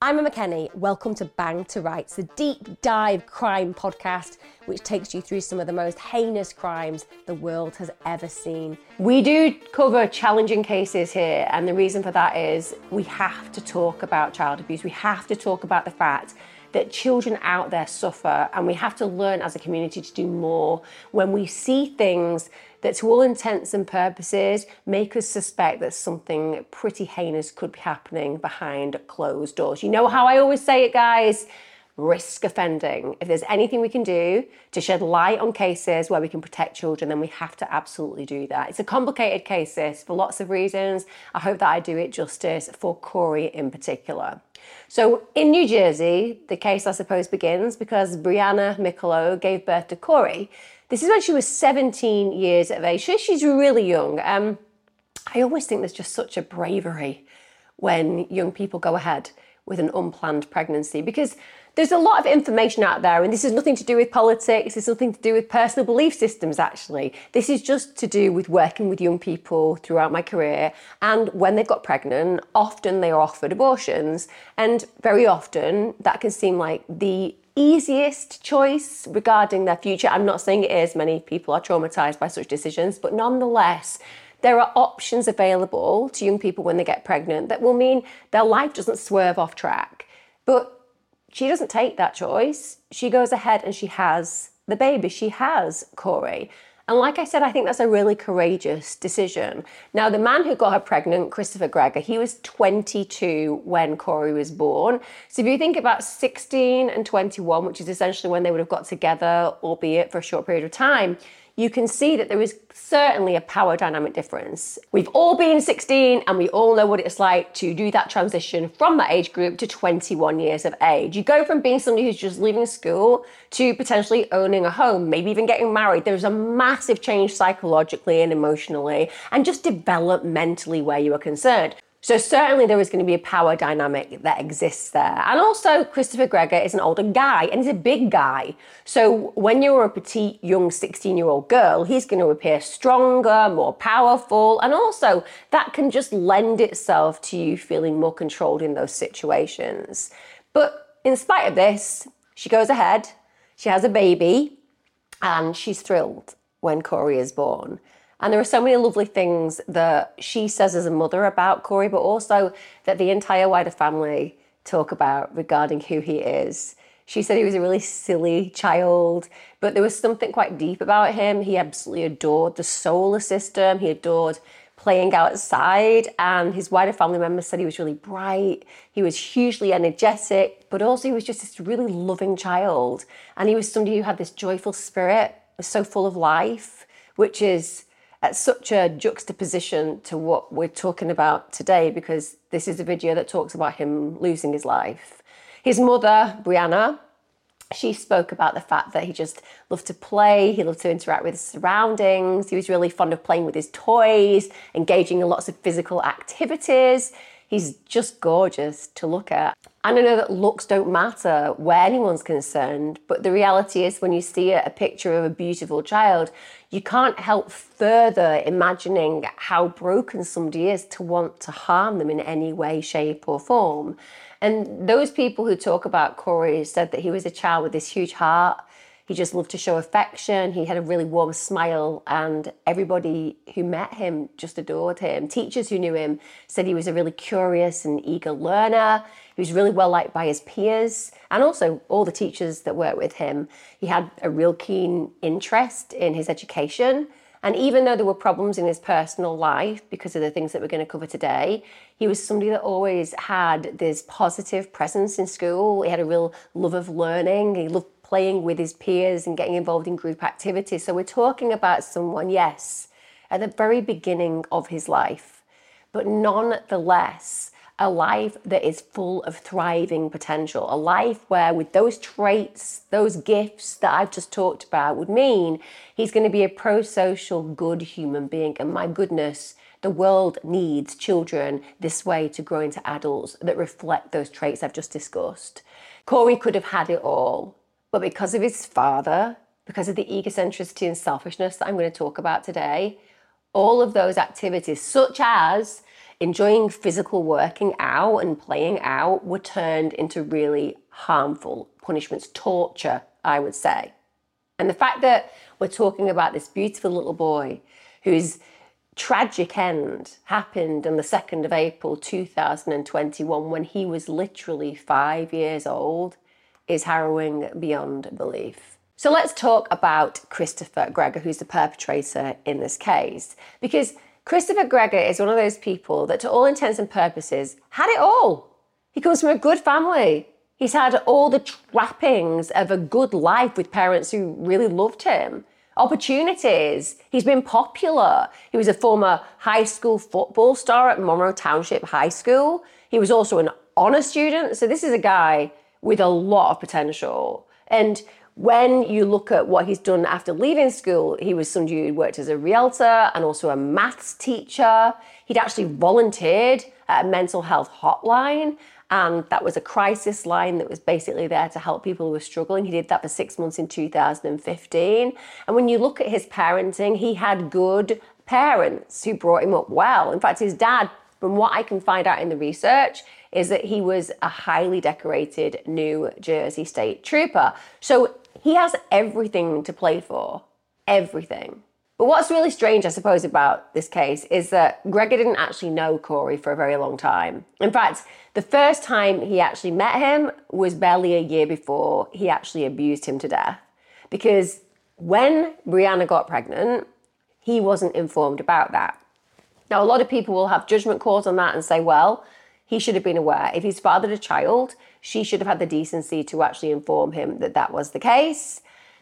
I'm Emma Kenny. Welcome to Bang to Rights, the deep dive crime podcast which takes you through some of the most heinous crimes the world has ever seen. We do cover challenging cases here, and the reason for that is we have to talk about child abuse. We have to talk about the fact that children out there suffer, and we have to learn as a community to do more when we see things that, to all intents and purposes, make us suspect that something pretty heinous could be happening behind closed doors. You know how I always say it, guys? Risk offending. If there's anything we can do to shed light on cases where we can protect children, then we have to absolutely do that. It's a complicated case, this, for lots of reasons. I hope that I do it justice for Corey in particular. So in New Jersey, the case, I suppose, begins because Brianna Michalo gave birth to Corey. This is when she was 17 years of age. So she's really young. I always think there's just such a bravery when young people go ahead with an unplanned pregnancy, because there's a lot of information out there, and this has nothing to do with politics, it's nothing to do with personal belief systems, actually. This is just to do with working with young people throughout my career, and when they've got pregnant, often they are offered abortions, and very often that can seem like the easiest choice regarding their future. I'm not saying it is, many people are traumatized by such decisions, but nonetheless, there are options available to young people when they get pregnant that will mean their life doesn't swerve off track. But she doesn't take that choice. She goes ahead and she has the baby. She has Corey. And like I said, I think that's a really courageous decision. Now, the man who got her pregnant, Christopher Greger, he was 22 when Corey was born. So if you think about 16 and 21, which is essentially when they would have got together, albeit for a short period of time, you can see that there is certainly a power dynamic difference. We've all been 16 and we all know what it's like to do that transition from that age group to 21 years of age. You go from being somebody who's just leaving school to potentially owning a home, maybe even getting married. There's a massive change psychologically and emotionally and just developmentally where you are concerned. So certainly there is going to be a power dynamic that exists there. And also Christopher Greger is an older guy and he's a big guy. So when you're a petite young 16-year-old girl, he's going to appear stronger, more powerful. And also that can just lend itself to you feeling more controlled in those situations. But in spite of this, she goes ahead, she has a baby, and she's thrilled when Corey is born. And there are so many lovely things that she says as a mother about Corey, but also that the entire wider family talk about regarding who he is. She said he was a really silly child, but there was something quite deep about him. He absolutely adored the solar system. He adored playing outside, and his wider family members said he was really bright. He was hugely energetic, but also he was just this really loving child. And he was somebody who had this joyful spirit, was so full of life, which is at such a juxtaposition to what we're talking about today, because this is a video that talks about him losing his life. His mother, Brianna, she spoke about the fact that he just loved to play, he loved to interact with his surroundings, he was really fond of playing with his toys, engaging in lots of physical activities. He's just gorgeous to look at. And I know that looks don't matter where anyone's concerned, but the reality is when you see a picture of a beautiful child, you can't help further imagining how broken somebody is to want to harm them in any way, shape or form. And those people who talk about Corey said that he was a child with this huge heart. He just loved to show affection. He had a really warm smile, and everybody who met him just adored him. Teachers who knew him said he was a really curious and eager learner. He was really well liked by his peers and also all the teachers that worked with him. He had a real keen interest in his education. And even though there were problems in his personal life because of the things that we're going to cover today, he was somebody that always had this positive presence in school. He had a real love of learning. He loved playing with his peers and getting involved in group activities. So we're talking about someone, yes, at the very beginning of his life, but nonetheless, a life that is full of thriving potential, a life where with those traits, those gifts that I've just talked about would mean he's going to be a pro-social, good human being. And my goodness, the world needs children this way to grow into adults that reflect those traits I've just discussed. Corey could have had it all, but because of his father, because of the egocentricity and selfishness that I'm going to talk about today, all of those activities, such as enjoying physical working out and playing out were turned into really harmful punishments, torture, I would say. And the fact that we're talking about this beautiful little boy whose tragic end happened on the 2nd of April 2021 when he was literally 5 years old is harrowing beyond belief. So let's talk about Christopher Gregory, who's the perpetrator in this case, because Christopher Gregory is one of those people that to all intents and purposes had it all. He comes from a good family. He's had all the trappings of a good life with parents who really loved him. Opportunities. He's been popular. He was a former high school football star at Monroe Township High School. He was also an honor student. So this is a guy with a lot of potential. And when you look at what he's done after leaving school, he was somebody who worked as a realtor and also a maths teacher. He'd actually volunteered at a mental health hotline. And that was a crisis line that was basically there to help people who were struggling. He did that for 6 months in 2015. And when you look at his parenting, he had good parents who brought him up well. In fact, his dad, from what I can find out in the research, is that he was a highly decorated New Jersey State Trooper. So he has everything to play for. Everything. But what's really strange, I suppose, about this case is that Gregor didn't actually know Corey for a very long time. In fact, the first time he actually met him was barely a year before he actually abused him to death. Because when Brianna got pregnant, he wasn't informed about that. Now, a lot of people will have judgment calls on that and say, well, he should have been aware. If he's fathered a child, she should have had the decency to actually inform him that that was the case.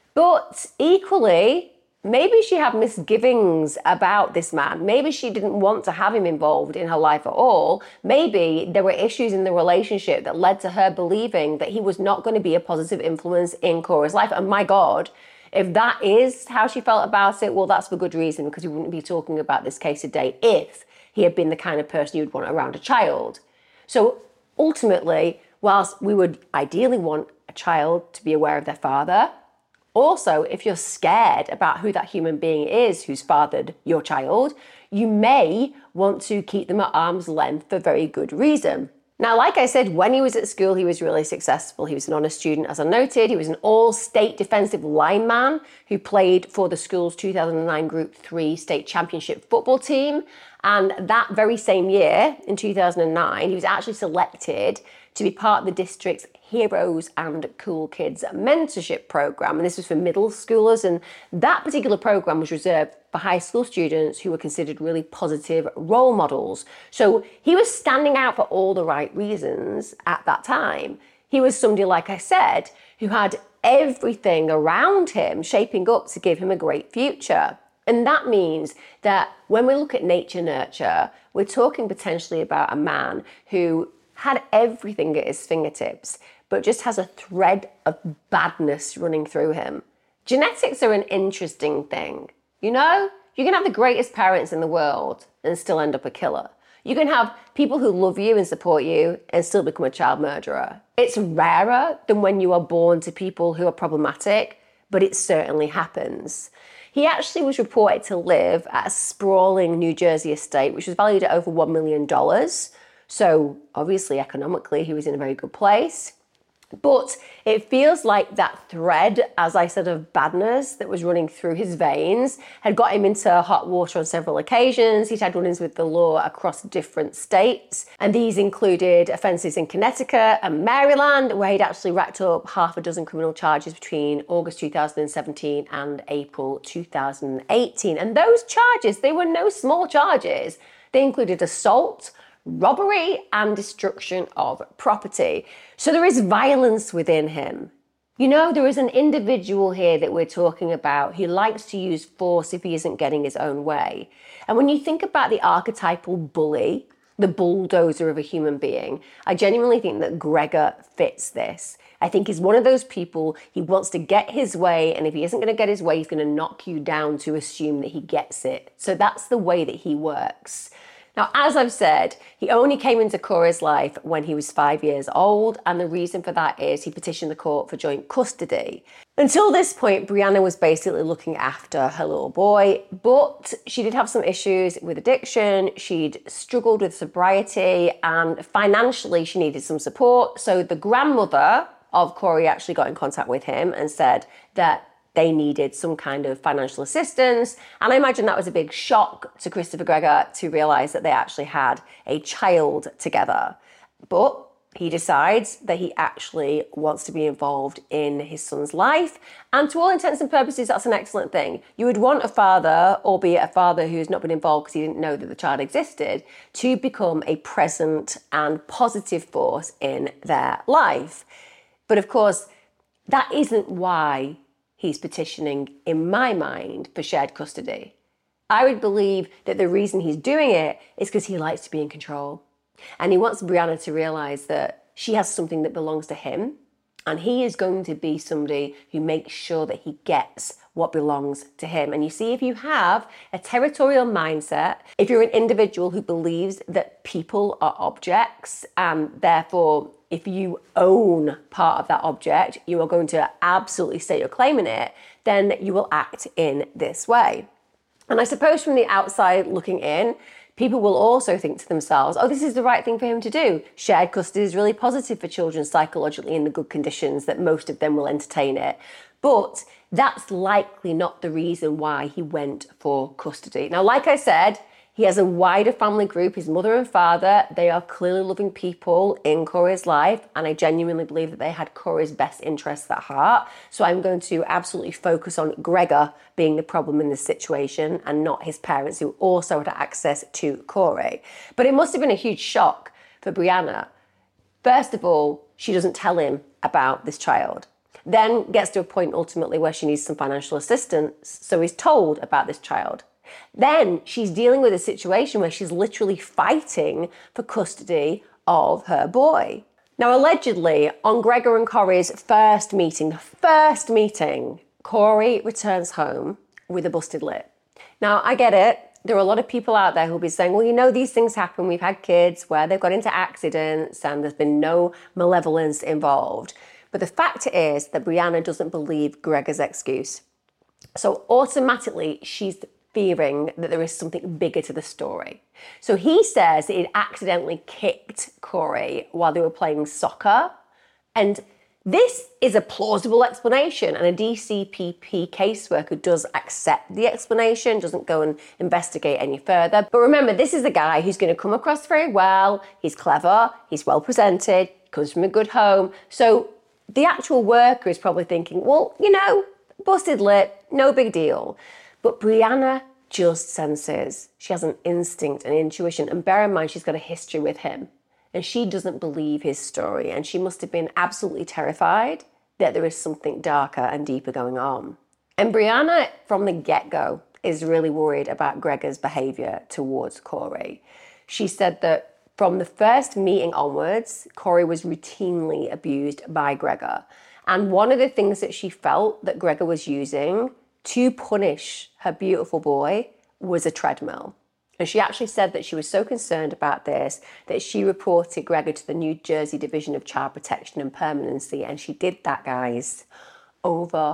But equally, maybe she had misgivings about this man. Maybe she didn't want to have him involved in her life at all. Maybe there were issues in the relationship that led to her believing that he was not going to be a positive influence in Cora's life. And my God, if that is how she felt about it, well, that's for good reason, because we wouldn't be talking about this case today if he had been the kind of person you'd want around a child. So ultimately, whilst we would ideally want a child to be aware of their father, also, if you're scared about who that human being is who's fathered your child, you may want to keep them at arm's length for very good reason. Now, like I said, when he was at school, he was really successful. He was an honor student, as I noted. He was an all-state defensive lineman who played for the school's 2009 Group 3 state championship football team. And that very same year, in 2009, he was actually selected to be part of the district's Heroes and Cool Kids mentorship program. And this was for middle schoolers. And that particular program was reserved for high school students who were considered really positive role models. So he was standing out for all the right reasons at that time. He was somebody, like I said, who had everything around him shaping up to give him a great future. And that means that when we look at nature nurture, we're talking potentially about a man who had everything at his fingertips, but just has a thread of badness running through him. Genetics are an interesting thing. You know, you can have the greatest parents in the world and still end up a killer. You can have people who love you and support you and still become a child murderer. It's rarer than when you are born to people who are problematic, but it certainly happens. He actually was reported to live at a sprawling New Jersey estate, which was valued at over $1 million. So obviously, economically, he was in a very good place. But it feels like that thread, as I said, of badness that was running through his veins had got him into hot water on several occasions. He'd had run-ins with the law across different states. And these included offences in Connecticut and Maryland, where he'd actually racked up half a dozen criminal charges between August 2017 and April 2018. And those charges, they were no small charges. They included assault, robbery, and destruction of property. So there is violence within him. You know, there is an individual here that we're talking about who likes to use force if he isn't getting his own way. And when you think about the archetypal bully, the bulldozer of a human being, I genuinely think that Gregor fits this. I think he's one of those people, he wants to get his way, and if he isn't going to get his way, he's going to knock you down to assume that he gets it. So that's the way that he works. Now, as I've said, he only came into Cora's life when he was 5 years old, and the reason for that is he petitioned the court for joint custody. Until this point, Brianna was basically looking after her little boy, but she did have some issues with addiction. She'd struggled with sobriety, and financially she needed some support. So the grandmother of Corey actually got in contact with him and said that they needed some kind of financial assistance. And I imagine that was a big shock to Christopher Gregor to realize that they actually had a child together. But he decides that he actually wants to be involved in his son's life. And to all intents and purposes, that's an excellent thing. You would want a father, albeit a father who's not been involved because he didn't know that the child existed, to become a present and positive force in their life. But of course, that isn't why he's petitioning, in my mind, for shared custody. I would believe that the reason he's doing it is because he likes to be in control. And he wants Brianna to realize that she has something that belongs to him, and he is going to be somebody who makes sure that he gets what belongs to him. And you see, if you have a territorial mindset, if you're an individual who believes that people are objects, and therefore if you own part of that object, you are going to absolutely state your claim in it, then you will act in this way. And I suppose from the outside looking in, people will also think to themselves, oh, this is the right thing for him to do. Shared custody is really positive for children psychologically in the good conditions that most of them will entertain it. But that's likely not the reason why he went for custody. Now, like I said, he has a wider family group, his mother and father. They are clearly loving people in Corey's life, and I genuinely believe that they had Corey's best interests at heart. So I'm going to absolutely focus on Gregor being the problem in this situation and not his parents, who also had access to Corey. But it must have been a huge shock for Brianna. First of all, she doesn't tell him about this child. Then gets to a point ultimately where she needs some financial assistance, so he's told about this child. Then she's dealing with a situation where she's literally fighting for custody of her boy. Now, allegedly, on Gregor and Corey's first meeting, Corey returns home with a busted lip. Now, I get it. There are a lot of people out there who'll be saying, well, you know, these things happen. We've had kids where they've got into accidents and there's been no malevolence involved. But the fact is that Brianna doesn't believe Gregor's excuse. So automatically, she's fearing that there is something bigger to the story. So he says that he'd accidentally kicked Corey while they were playing soccer. And this is a plausible explanation, and a DCPP caseworker does accept the explanation, doesn't go and investigate any further. But remember, this is a guy who's going to come across very well. He's clever, he's well presented, comes from a good home. So the actual worker is probably thinking, well, you know, busted lip, no big deal. But Brianna just senses. She has an instinct, an intuition, and bear in mind she's got a history with him. And she doesn't believe his story, and she must have been absolutely terrified that there is something darker and deeper going on. And Brianna, from the get-go, is really worried about Gregor's behaviour towards Corey. She said that from the first meeting onwards, Corey was routinely abused by Gregor. And one of the things that she felt that Gregor was using to punish her beautiful boy was a treadmill. And she actually said that she was so concerned about this that she reported Gregor to the New Jersey Division of Child Protection and Permanency. And she did that, guys, over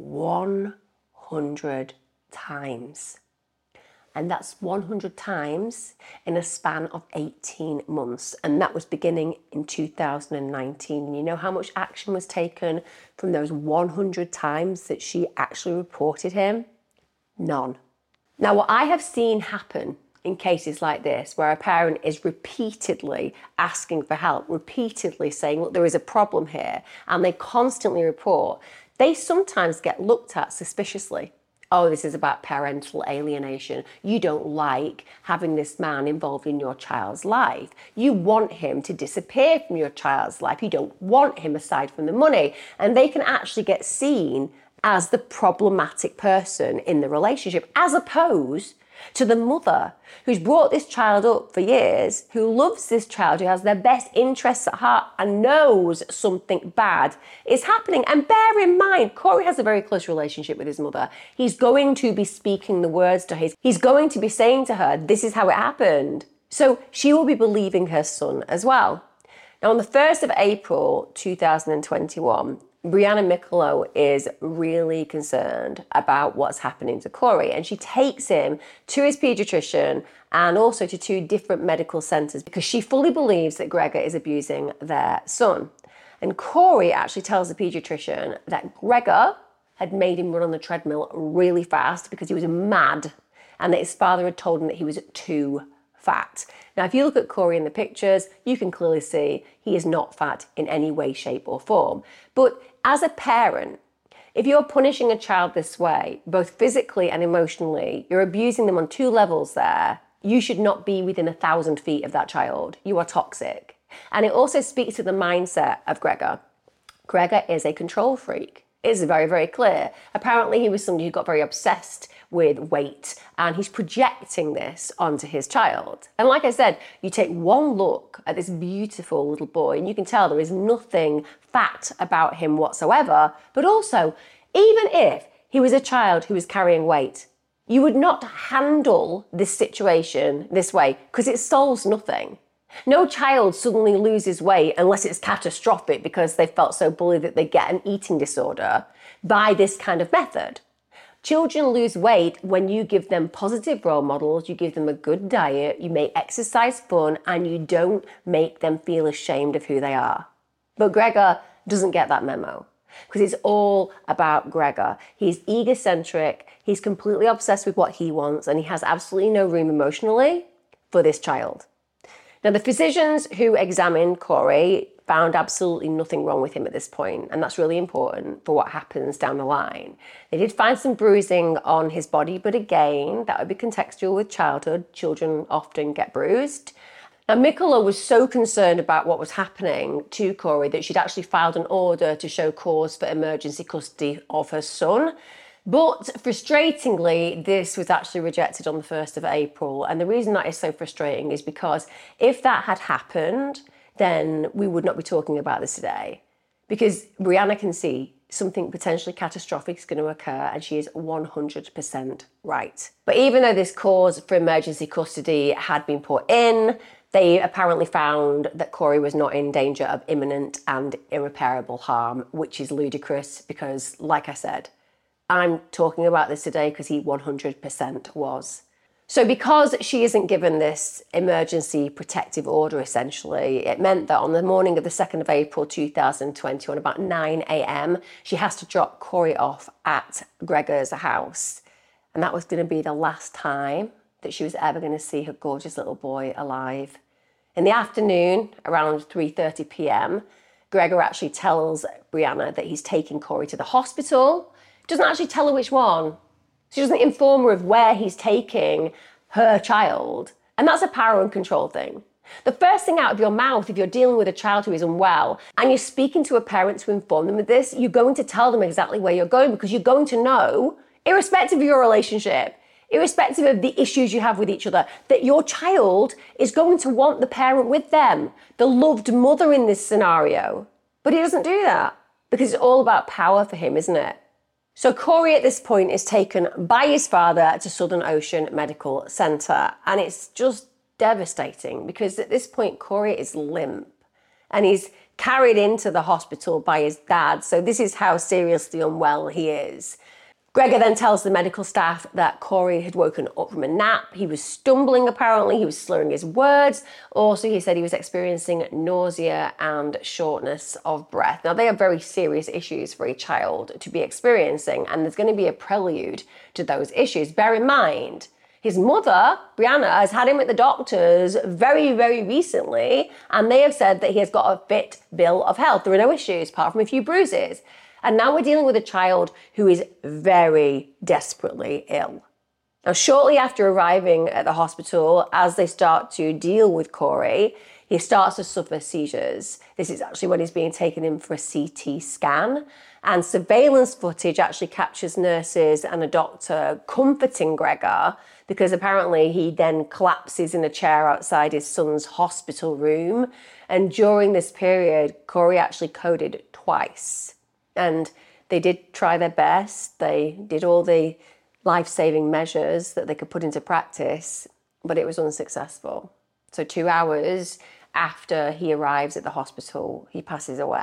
100 times. And that's 100 times in a span of 18 months. And that was beginning in 2019. And you know how much action was taken from those 100 times that she actually reported him? None. Now, what I have seen happen in cases like this, where a parent is repeatedly asking for help, repeatedly saying, look, there is a problem here, and they constantly report, they sometimes get looked at suspiciously. Oh, this is about parental alienation. You don't like having this man involved in your child's life. You want him to disappear from your child's life. You don't want him aside from the money. And they can actually get seen as the problematic person in the relationship, as opposed to the mother who's brought this child up for years, who loves this child, who has their best interests at heart and knows something bad is happening. And bear in mind, Corey has a very close relationship with his mother. He's going to be speaking the words to her. He's going to be saying to her, this is how it happened. So she will be believing her son as well. Now, on the 1st of April 2021, Brianna Micolo is really concerned about what's happening to Corey, and she takes him to his pediatrician and also to 2 different medical centres because she fully believes that Gregor is abusing their son. And Corey actually tells the pediatrician that Gregor had made him run on the treadmill really fast because he was mad, and that his father had told him that he was too fat. Now, if you look at Corey in the pictures, you can clearly see he is not fat in any way, shape or form. But as a parent, if you're punishing a child this way, both physically and emotionally, you're abusing them on 2 levels there. You should not be within 1,000 feet of that child. You are toxic. And it also speaks to the mindset of Gregor. Gregor is a control freak. It's very, very clear. Apparently he was somebody who got very obsessed with weight, and he's projecting this onto his child. And like I said, you take one look at this beautiful little boy and you can tell there is nothing fat about him whatsoever. But also, even if he was a child who was carrying weight, you would not handle this situation this way because it solves nothing. No child suddenly loses weight unless it's catastrophic because they felt so bullied that they get an eating disorder by this kind of method. Children lose weight when you give them positive role models, you give them a good diet, you make exercise fun, and you don't make them feel ashamed of who they are. But Gregor doesn't get that memo because it's all about Gregor. He's egocentric, he's completely obsessed with what he wants, and he has absolutely no room emotionally for this child. Now, the physicians who examined Corey found absolutely nothing wrong with him at this point, and that's really important for what happens down the line. They did find some bruising on his body, but again, that would be contextual with childhood. Children often get bruised. Now, Micolo was so concerned about what was happening to Corey that she'd actually filed an order to show cause for emergency custody of her son. But frustratingly, this was actually rejected on the 1st of April. And the reason that is so frustrating is because if that had happened, then we would not be talking about this today. Because Brianna can see something potentially catastrophic is going to occur, and she is 100% right. But even though this cause for emergency custody had been put in, they apparently found that Corey was not in danger of imminent and irreparable harm, which is ludicrous because, like I said, I'm talking about this today because he 100% was. So because she isn't given this emergency protective order, essentially, it meant that on the morning of the 2nd of April 2021, about 9 a.m, she has to drop Corey off at Gregor's house. And that was going to be the last time that she was ever going to see her gorgeous little boy alive. In the afternoon, around 3:30 p.m, Gregor actually tells Brianna that he's taking Corey to the hospital. Doesn't actually tell her which one. She doesn't inform her of where he's taking her child. And that's a power and control thing. The first thing out of your mouth, if you're dealing with a child who is unwell and you're speaking to a parent to inform them of this, you're going to tell them exactly where you're going because you're going to know, irrespective of your relationship, irrespective of the issues you have with each other, that your child is going to want the parent with them, the loved mother in this scenario. But he doesn't do that because it's all about power for him, isn't it? So Corey at this point is taken by his father to Southern Ocean Medical Centre, and it's just devastating because at this point Corey is limp and he's carried into the hospital by his dad. So this is how seriously unwell he is. Gregor then tells the medical staff that Corey had woken up from a nap. He was stumbling apparently, he was slurring his words. Also, he said he was experiencing nausea and shortness of breath. Now, they are very serious issues for a child to be experiencing, and there's going to be a prelude to those issues. Bear in mind, his mother, Brianna, has had him at the doctors very, very recently, and they have said that he has got a fit bill of health. There are no issues apart from a few bruises. And now we're dealing with a child who is very desperately ill. Now, shortly after arriving at the hospital, as they start to deal with Corey, he starts to suffer seizures. This is actually when he's being taken in for a CT scan. And surveillance footage actually captures nurses and a doctor comforting Gregor because apparently he then collapses in a chair outside his son's hospital room. And during this period, Corey actually coded twice. And they did try their best. They did all the life-saving measures that they could put into practice, but it was unsuccessful. So 2 hours after he arrives at the hospital, he passes away.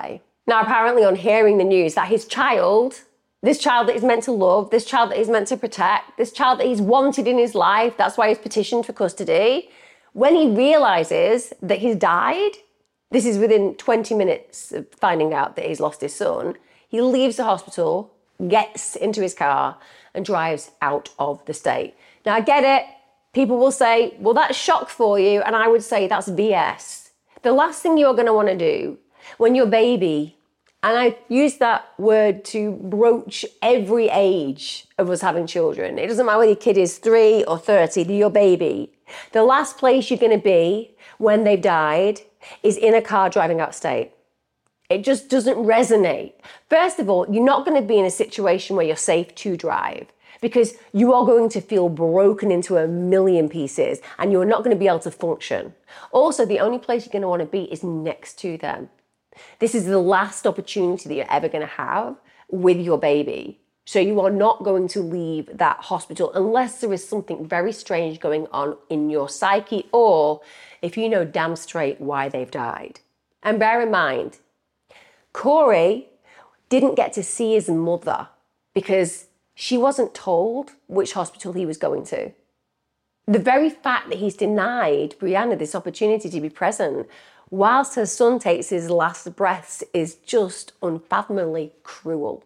Now, apparently on hearing the news that his child, this child that he's meant to love, this child that he's meant to protect, this child that he's wanted in his life, that's why he's petitioned for custody, when he realises that he's died, this is within 20 minutes of finding out that he's lost his son, he leaves the hospital, gets into his car and drives out of the state. Now, I get it. People will say, well, that's shock for you. And I would say that's BS. The last thing you're going to want to do when your baby, and I use that word to broach every age of us having children. It doesn't matter whether your kid is 3 or 30, they're your baby. The last place you're going to be when they've died is in a car driving out of state. It just doesn't resonate. First of all, you're not going to be in a situation where you're safe to drive because you are going to feel broken into a million pieces and you're not going to be able to function. Also, the only place you're going to want to be is next to them. This is the last opportunity that you're ever going to have with your baby. So you are not going to leave that hospital unless there is something very strange going on in your psyche or if you know damn straight why they've died. And bear in mind, Corey didn't get to see his mother because she wasn't told which hospital he was going to. The very fact that he's denied Brianna this opportunity to be present whilst her son takes his last breaths is just unfathomably cruel.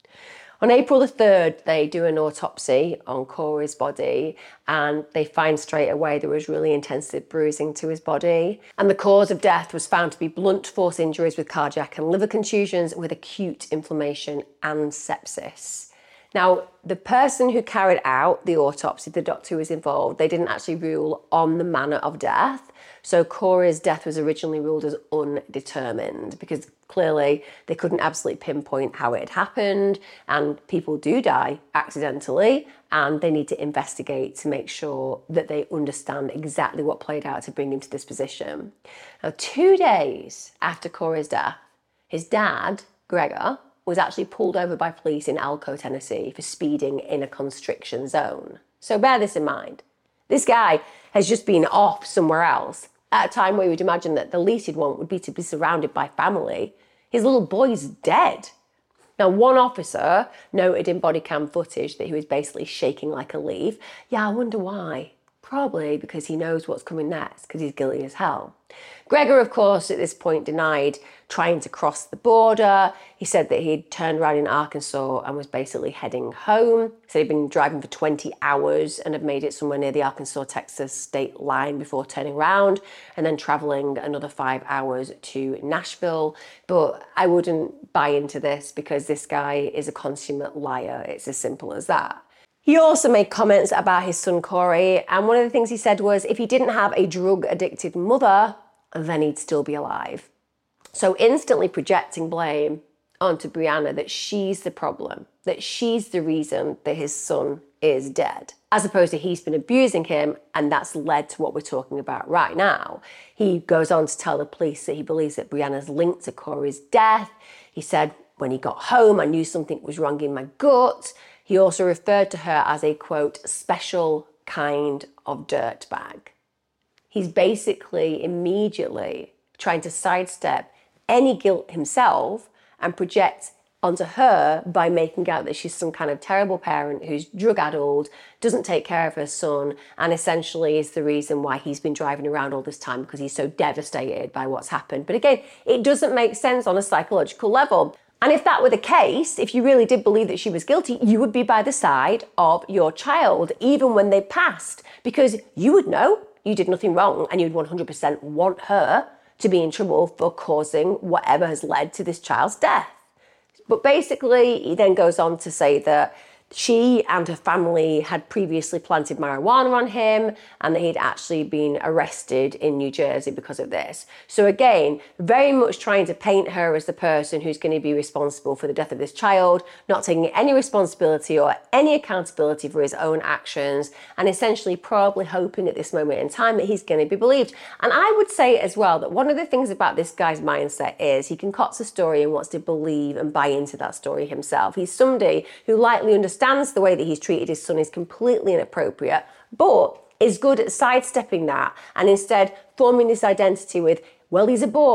On April the 3rd, they do an autopsy on Corey's body and they find straight away there was really intensive bruising to his body. And the cause of death was found to be blunt force injuries with cardiac and liver contusions with acute inflammation and sepsis. Now, the person who carried out the autopsy, the doctor who was involved, they didn't actually rule on the manner of death. So Corey's death was originally ruled as undetermined because clearly they couldn't absolutely pinpoint how it had happened, and people do die accidentally and they need to investigate to make sure that they understand exactly what played out to bring him to this position. Now, 2 days after Corey's death, his dad, Gregor, was actually pulled over by police in Elko, Tennessee for speeding in a constriction zone. So bear this in mind. This guy has just been off somewhere else at a time where you would imagine that the least he'd want would be to be surrounded by family. His little boy's dead. Now, one officer noted in body cam footage that he was basically shaking like a leaf. Yeah, I wonder why. Probably because he knows what's coming next, because he's guilty as hell. Gregor, of course, at this point denied trying to cross the border. He said that he'd turned around in Arkansas and was basically heading home. He said he'd been driving for 20 hours and had made it somewhere near the Arkansas-Texas state line before turning around and then traveling another 5 hours to Nashville. But I wouldn't buy into this because this guy is a consummate liar. It's as simple as that. He also made comments about his son Corey, and one of the things he said was if he didn't have a drug-addicted mother, then he'd still be alive. So instantly projecting blame onto Brianna that she's the problem, that she's the reason that his son is dead, as opposed to he's been abusing him, and that's led to what we're talking about right now. He goes on to tell the police that he believes that Brianna's linked to Corey's death. He said, when he got home, I knew something was wrong in my gut. He also referred to her as a, quote, special kind of dirtbag. He's basically immediately trying to sidestep any guilt himself and project onto her by making out that she's some kind of terrible parent who's drug-addled, doesn't take care of her son, and essentially is the reason why he's been driving around all this time because he's so devastated by what's happened. But again, it doesn't make sense on a psychological level. And if that were the case, if you really did believe that she was guilty, you would be by the side of your child, even when they passed, because you would know you did nothing wrong and you'd 100% want her to be in trouble for causing whatever has led to this child's death. But basically, he then goes on to say that she and her family had previously planted marijuana on him and that he'd actually been arrested in New Jersey because of this. So again, very much trying to paint her as the person who's going to be responsible for the death of this child, not taking any responsibility or any accountability for his own actions, and essentially probably hoping at this moment in time that he's going to be believed. And I would say as well that one of the things about this guy's mindset is he concocts a story and wants to believe and buy into that story himself. He's somebody who likely understands the way that he's treated his son is completely inappropriate, but is good at sidestepping that and instead forming this identity with, well, he's a boy,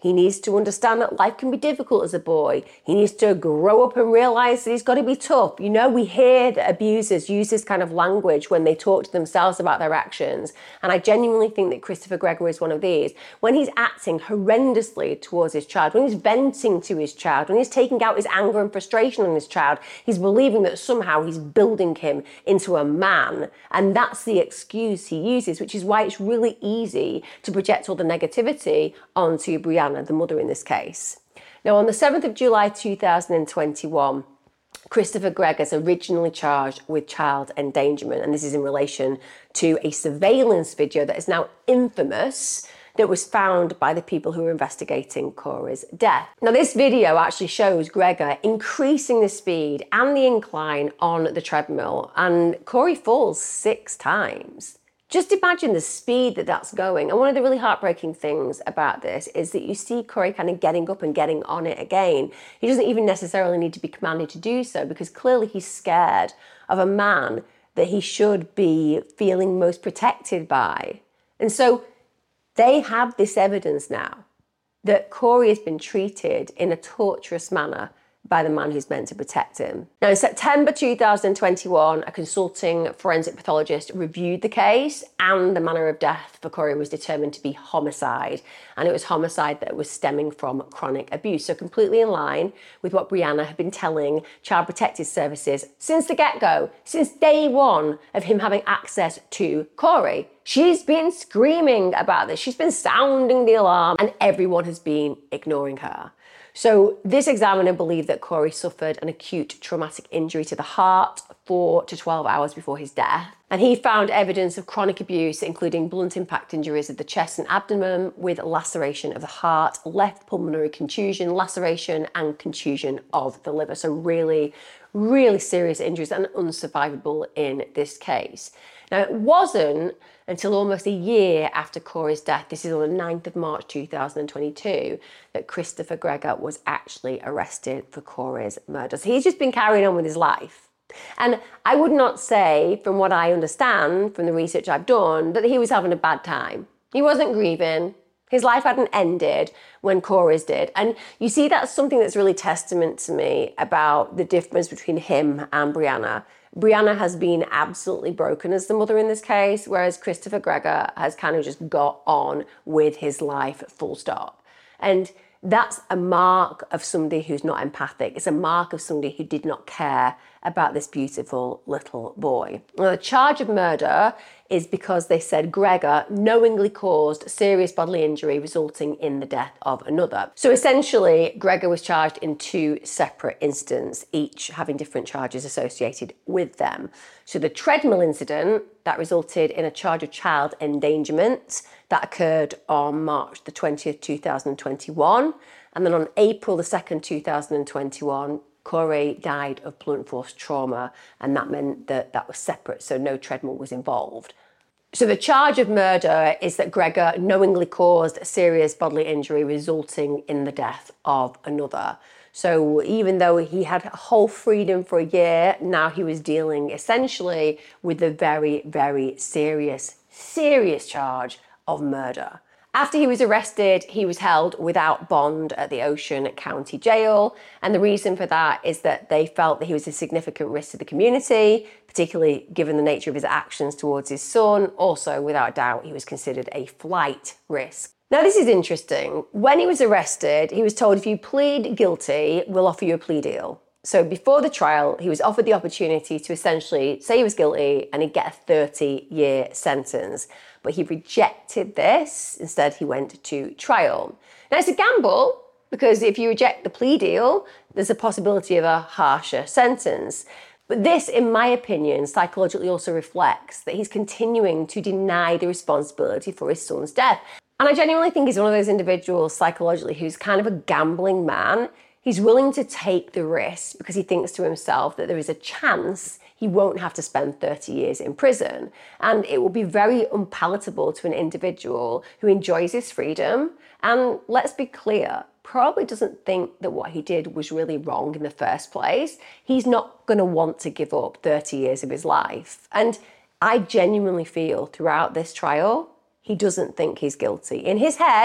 He needs to understand that life can be difficult as a boy. He needs to grow up and realise that he's got to be tough. You know, we hear that abusers use this kind of language when they talk to themselves about their actions. And I genuinely think that Christopher Gregor is one of these. When he's acting horrendously towards his child, when he's venting to his child, when he's taking out his anger and frustration on his child, he's believing that somehow he's building him into a man. And that's the excuse he uses, which is why it's really easy to project all the negativity onto Brianna, the mother in this case. Now, on the 7th of July 2021, Christopher Gregor is originally charged with child endangerment, and this is in relation to a surveillance video that is now infamous that was found by the people who were investigating Corey's death. Now, this video actually shows Gregor increasing the speed and the incline on the treadmill, and Corey falls 6 times. Just imagine the speed that that's going. And one of the really heartbreaking things about this is that you see Corey kind of getting up and getting on it again. He doesn't even necessarily need to be commanded to do so, because clearly he's scared of a man that he should be feeling most protected by. And so they have this evidence now that Corey has been treated in a torturous manner by the man who's meant to protect him. Now, in September 2021, a consulting forensic pathologist reviewed the case, and the manner of death for Corey was determined to be homicide. And it was homicide that was stemming from chronic abuse. So completely in line with what Brianna had been telling Child Protective Services since the get-go, since day one of him having access to Corey. She's been screaming about this. She's been sounding the alarm, and everyone has been ignoring her. So this examiner believed that Corey suffered an acute traumatic injury to the heart 4 to 12 hours before his death. And he found evidence of chronic abuse, including blunt impact injuries of the chest and abdomen with laceration of the heart, left pulmonary contusion, laceration and contusion of the liver. So really, really serious injuries and unsurvivable in this case. Now, it wasn't until almost a year after Corey's death, this is on the 9th of March 2022, that Christopher Gregor was actually arrested for Corey's murder. So he's just been carrying on with his life. And I would not say, from what I understand from the research I've done, that he was having a bad time. He wasn't grieving. His life hadn't ended when Corey's did. And you see, that's something that's really testament to me about the difference between him and Brianna. Brianna has been absolutely broken as the mother in this case, whereas Christopher Gregor has kind of just got on with his life, full stop. And that's a mark of somebody who's not empathic. It's a mark of somebody who did not care about this beautiful little boy. Now, the charge of murder is because they said Gregor knowingly caused serious bodily injury resulting in the death of another. So essentially, Gregor was charged in 2 separate incidents, each having different charges associated with them. So the treadmill incident that resulted in a charge of child endangerment that occurred on March the 20th, 2021. And then on April the 2nd, 2021, Corey died of blunt force trauma, and that meant that that was separate, so no treadmill was involved. So the charge of murder is that Gregor knowingly caused serious bodily injury resulting in the death of another. So even though he had whole freedom for a year, now he was dealing essentially with the very, very serious charge of murder. After he was arrested, he was held without bond at the Ocean County Jail. And the reason for that is that they felt that he was a significant risk to the community, particularly given the nature of his actions towards his son. Also, without doubt, he was considered a flight risk. Now, this is interesting. When he was arrested, he was told, if you plead guilty, we'll offer you a plea deal. So before the trial, he was offered the opportunity to essentially say he was guilty and he'd get a 30-year sentence. But he rejected this. Instead, he went to trial. Now, it's a gamble, because if you reject the plea deal, there's a possibility of a harsher sentence. But this, in my opinion, psychologically also reflects that he's continuing to deny the responsibility for his son's death. And I genuinely think he's one of those individuals psychologically who's kind of a gambling man. He's willing to take the risk because he thinks to himself that there is a chance he won't have to spend 30 years in prison. And it will be very unpalatable to an individual who enjoys his freedom and, let's be clear, probably doesn't think that what he did was really wrong in the first place. He's not going to want to give up 30 years of his life. And I genuinely feel throughout this trial, he doesn't think he's guilty. In his head,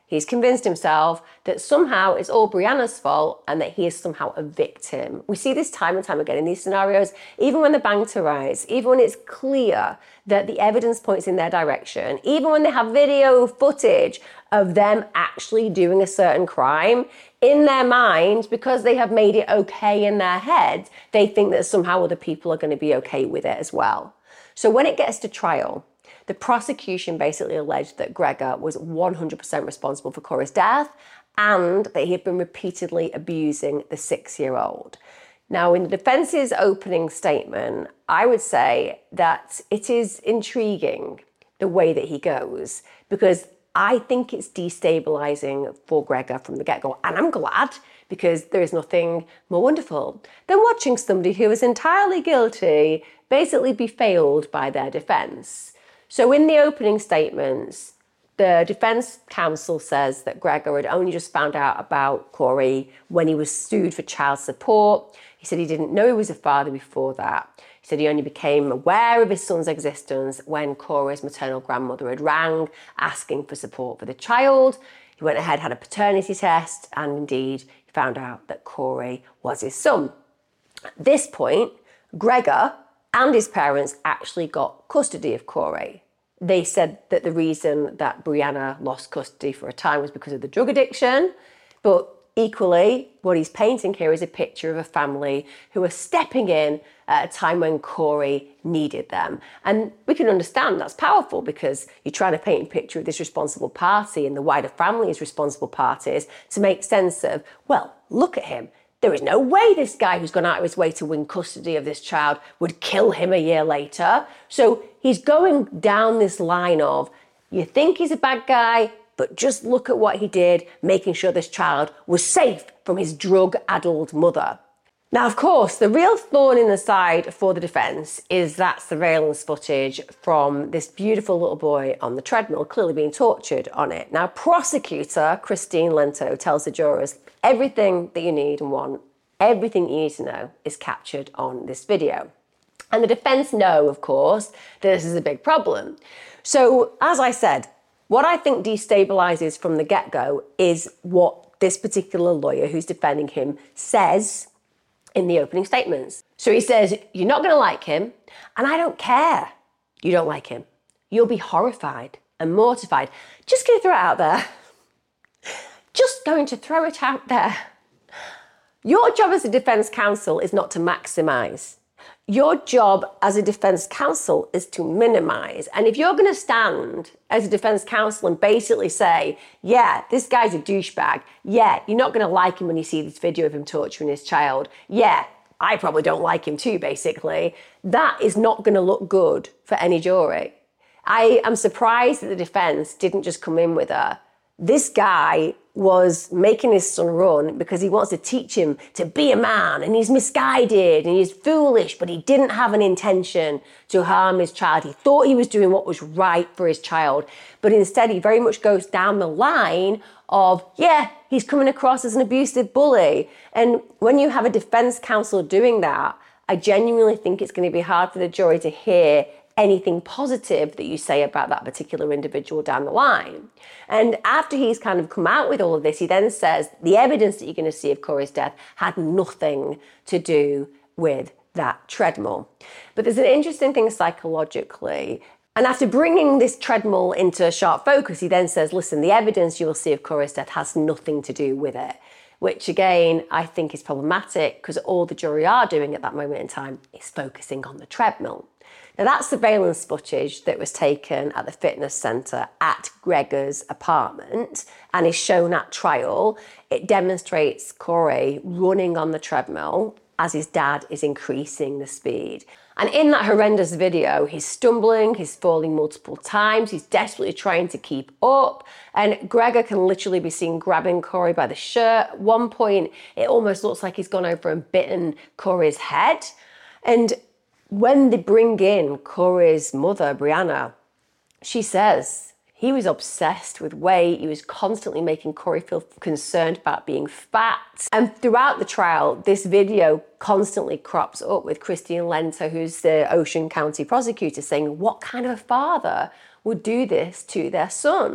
He's convinced himself that somehow it's all Brianna's fault and that he is somehow a victim. We see this time and time again in these scenarios, even when the bank arise, even when it's clear that the evidence points in their direction, even when they have video footage of them actually doing a certain crime, in their mind, because they have made it okay in their head, they think that somehow other people are going to be okay with it as well. So when it gets to trial, the prosecution basically alleged that Gregor was 100% responsible for Corey's death and that he had been repeatedly abusing the 6-year-old. Now, in the defence's opening statement, I would say that it is intriguing the way that he goes, because I think it's destabilizing for Gregor from the get-go. And I'm glad, because there is nothing more wonderful than watching somebody who is entirely guilty basically be failed by their defense. So in the opening statements, the defense counsel says that Gregor had only just found out about Corey when he was sued for child support. He said he didn't know he was a father before that. He said he only became aware of his son's existence when Corey's maternal grandmother had rang asking for support for the child. He went ahead, had a paternity test, and indeed he found out that Corey was his son. At this point, Gregor and his parents actually got custody of Corey. They said that the reason that Brianna lost custody for a time was because of the drug addiction, but equally, what he's painting here is a picture of a family who are stepping in at a time when Corey needed them. And we can understand that's powerful, because you're trying to paint a picture of this responsible party and the wider family as responsible parties to make sense of, well, look at him. There is no way this guy who's gone out of his way to win custody of this child would kill him a year later. So he's going down this line of, you think he's a bad guy, but just look at what he did, making sure this child was safe from his drug-addled mother. Now, of course, the real thorn in the side for the defence is that surveillance footage from this beautiful little boy on the treadmill, clearly being tortured on it. Now, prosecutor Christine Lento tells the jurors, everything that you need and want, everything you need to know is captured on this video. And the defence know, of course, that this is a big problem. So, as I said, what I think destabilises from the get-go is what this particular lawyer who's defending him says in the opening statements. So he says, you're not going to like him, and I don't care you don't like him. You'll be horrified and mortified. Just going to throw it out there. Just going to throw it out there. Your job as a defence counsel is not to maximise. Your job as a defence counsel is to minimise. And if you're going to stand as a defence counsel and basically say, yeah, this guy's a douchebag. Yeah, you're not going to like him when you see this video of him torturing his child. Yeah, I probably don't like him too, basically. That is not going to look good for any jury. I am surprised that the defence didn't just come in with this guy was making his son run because he wants to teach him to be a man, and he's misguided and he's foolish, but he didn't have an intention to harm his child. He thought he was doing what was right for his child, but instead he very much goes down the line of, yeah, he's coming across as an abusive bully. And when you have a defence counsel doing that, I genuinely think it's going to be hard for the jury to hear anything positive that you say about that particular individual down the line. And after he's kind of come out with all of this, he then says the evidence that you're going to see of Corey's death had nothing to do with that treadmill. But there's an interesting thing psychologically. And after bringing this treadmill into sharp focus, he then says, listen, the evidence you will see of Corey's death has nothing to do with it. Which again, I think is problematic, because all the jury are doing at that moment in time is focusing on the treadmill. Now, that surveillance footage that was taken at the fitness centre at Gregor's apartment and is shown at trial, it demonstrates Corey running on the treadmill as his dad is increasing the speed. And in that horrendous video, he's stumbling, he's falling multiple times, he's desperately trying to keep up, and Gregor can literally be seen grabbing Corey by the shirt. At one point, it almost looks like he's gone over and bitten Corey's head. And when they bring in Corey's mother, Brianna, she says he was obsessed with weight. He was constantly making Corey feel concerned about being fat. And throughout the trial, this video constantly crops up with Christine Lento, who's the Ocean County prosecutor, saying, what kind of a father would do this to their son?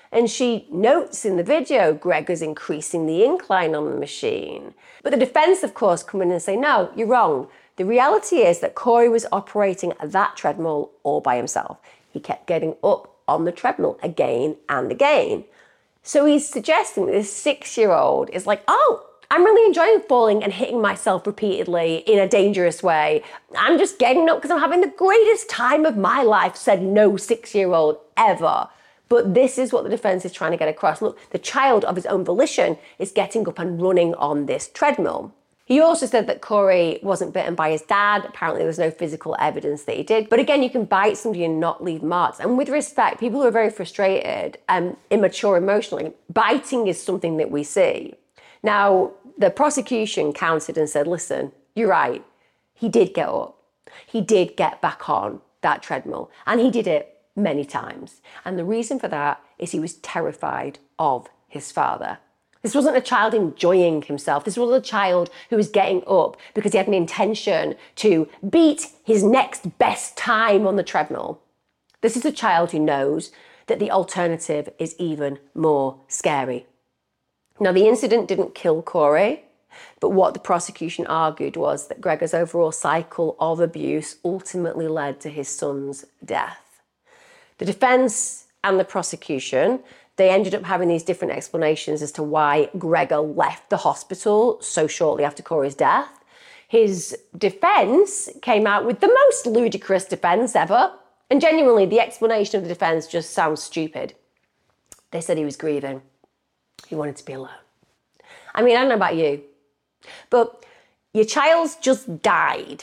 And she notes in the video, Gregor's increasing the incline on the machine. But the defense, of course, come in and say, no, you're wrong. The reality is that Corey was operating that treadmill all by himself. He kept getting up on the treadmill again and again. So he's suggesting that this 6-year-old is like, oh, I'm really enjoying falling and hitting myself repeatedly in a dangerous way. I'm just getting up because I'm having the greatest time of my life, said no 6-year-old ever. But this is what the defense is trying to get across. Look, the child of his own volition is getting up and running on this treadmill. He also said that Corey wasn't bitten by his dad. Apparently there was no physical evidence that he did. But again, you can bite somebody and not leave marks. And with respect, people who are very frustrated and immature emotionally, biting is something that we see. Now, the prosecution countered and said, listen, you're right. He did get up. He did get back on that treadmill. And he did it many times. And the reason for that is he was terrified of his father. This wasn't a child enjoying himself. This was a child who was getting up because he had an intention to beat his next best time on the treadmill. This is a child who knows that the alternative is even more scary. Now, the incident didn't kill Corey, but what the prosecution argued was that Gregor's overall cycle of abuse ultimately led to his son's death. The defense and the prosecution, they ended up having these different explanations as to why Gregor left the hospital so shortly after Corey's death. His defense came out with the most ludicrous defense ever. And genuinely, the explanation of the defense just sounds stupid. They said he was grieving. He wanted to be alone. I mean, I don't know about you, but your child's just died.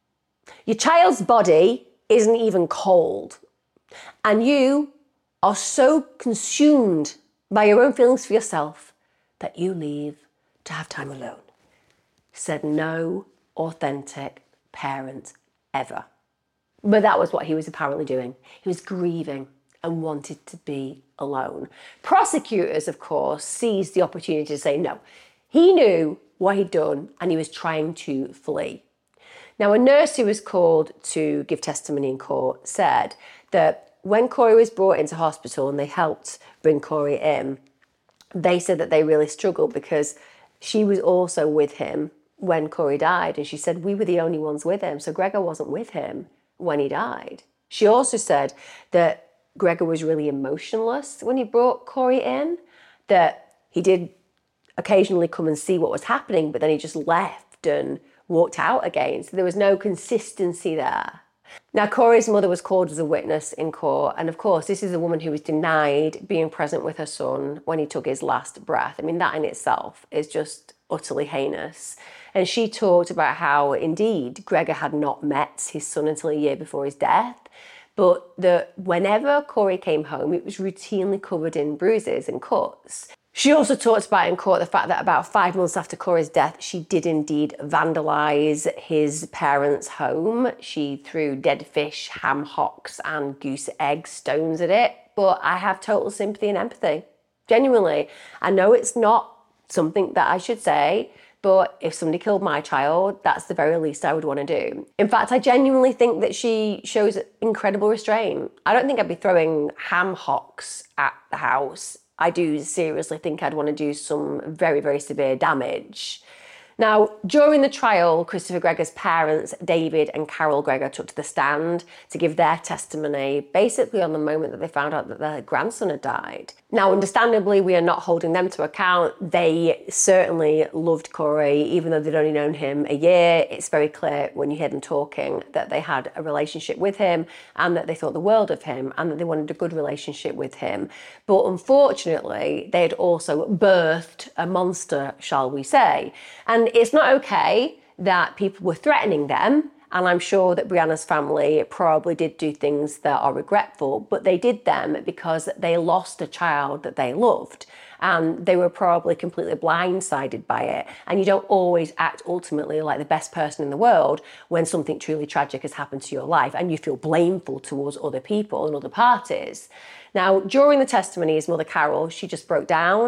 Your child's body isn't even cold. And you are so consumed by your own feelings for yourself that you leave to have time alone. Said no authentic parent ever. But that was what he was apparently doing. He was grieving and wanted to be alone. Prosecutors, of course, seized the opportunity to say no. He knew what he'd done and he was trying to flee. Now, a nurse who was called to give testimony in court said that when Corey was brought into hospital and they helped bring Corey in, they said that they really struggled because she was also with him when Corey died. And she said, we were the only ones with him. So Gregor wasn't with him when he died. She also said that Gregor was really emotionless when he brought Corey in, that he did occasionally come and see what was happening, but then he just left and walked out again. So there was no consistency there. Now, Corey's mother was called as a witness in court. And of course, this is a woman who was denied being present with her son when he took his last breath. I mean, that in itself is just utterly heinous. And she talked about how, indeed, Gregor had not met his son until a year before his death. But that whenever Corey came home, it was routinely covered in bruises and cuts. She also talked about in court the fact that about 5 months after Corey's death, she did indeed vandalise his parents' home. She threw dead fish, ham hocks and goose egg stones at it. But I have total sympathy and empathy. Genuinely. I know it's not something that I should say, but if somebody killed my child, that's the very least I would want to do. In fact, I genuinely think that she shows incredible restraint. I don't think I'd be throwing ham hocks at the house. I do seriously think I'd want to do some very, very severe damage. Now, during the trial, Christopher Gregor's parents, David and Carol Gregor, took to the stand to give their testimony, basically on the moment that they found out that their grandson had died. Now, understandably, we are not holding them to account. They certainly loved Corey, even though they'd only known him a year. It's very clear when you hear them talking that they had a relationship with him and that they thought the world of him and that they wanted a good relationship with him. But unfortunately, they had also birthed a monster, shall we say. And it's not okay that people were threatening them. And I'm sure that Brianna's family probably did do things that are regretful, but they did them because they lost a child that they loved. And they were probably completely blindsided by it. And you don't always act ultimately like the best person in the world when something truly tragic has happened to your life and you feel blameful towards other people and other parties. Now, during the testimony, his mother, Carol, she just broke down.